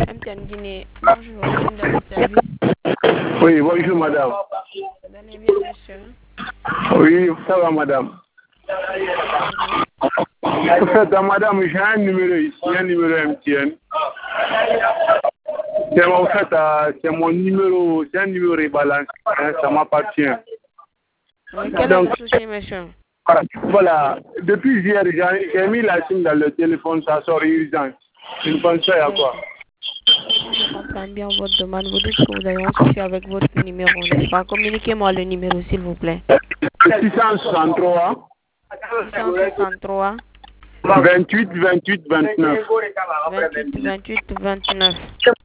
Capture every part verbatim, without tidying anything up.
M T N Guinée, bonjour, je viens de votre service. Oui, bonjour madame. Vous allez bien, monsieur? Oui, ça va madame. En fait, madame, j'ai un numéro ici, un numéro M T N. C'est en fait, euh, c'est mon numéro, c'est un numéro rebalancé, hein, ça m'appartient. Oui, quel est le souci, monsieur? Voilà, depuis hier, j'ai j'ai mis la SIM dans le téléphone, ça sort urgent. Je ne pense pas à quoi. Si je comprends bien votre demande, vous dites que vous avez un souci avec votre numéro, n'est-ce pas? Communiquez-moi le numéro, s'il vous plaît. six cent soixante-trois. six cent soixante-trois. vingt-huit, vingt-huit, vingt-neuf. vingt-huit, vingt-huit, vingt-neuf.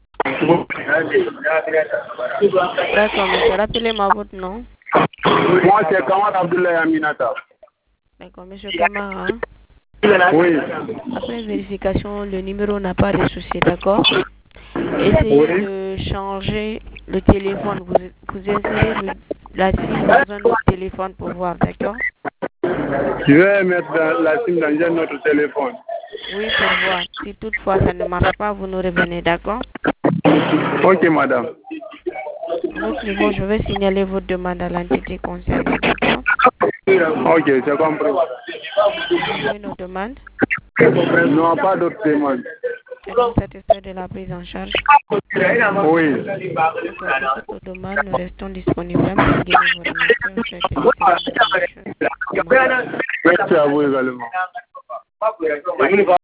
D'accord, monsieur. Rappelez-moi votre nom. Moi, c'est Kamar Abdoulaye Aminata. D'accord, monsieur Kamara. Oui. Après vérification, le numéro n'a pas de souci, d'accord? Essayez Oui. de changer le téléphone. Vous, vous insérez le- la SIM dans un autre téléphone pour voir, d'accord? Je vais mettre dans- la SIM dans un autre téléphone. Oui, pour voir. Si toutefois ça ne marche pas, vous nous revenez, d'accord? Ok, madame. À notre niveau, je vais signaler votre demande à l'entité concernée, d'accord? Ok, j'ai compris. Vous avez nos demandes? Non, pas d'autres demandes. Êtes donc satisfait de la prise en charge? Oui. Pour toutes nos demandes, nous restons disponibles. M T N Guinée vous remercie. Souhaite une excellente journée, monsieur. Merci à vous également.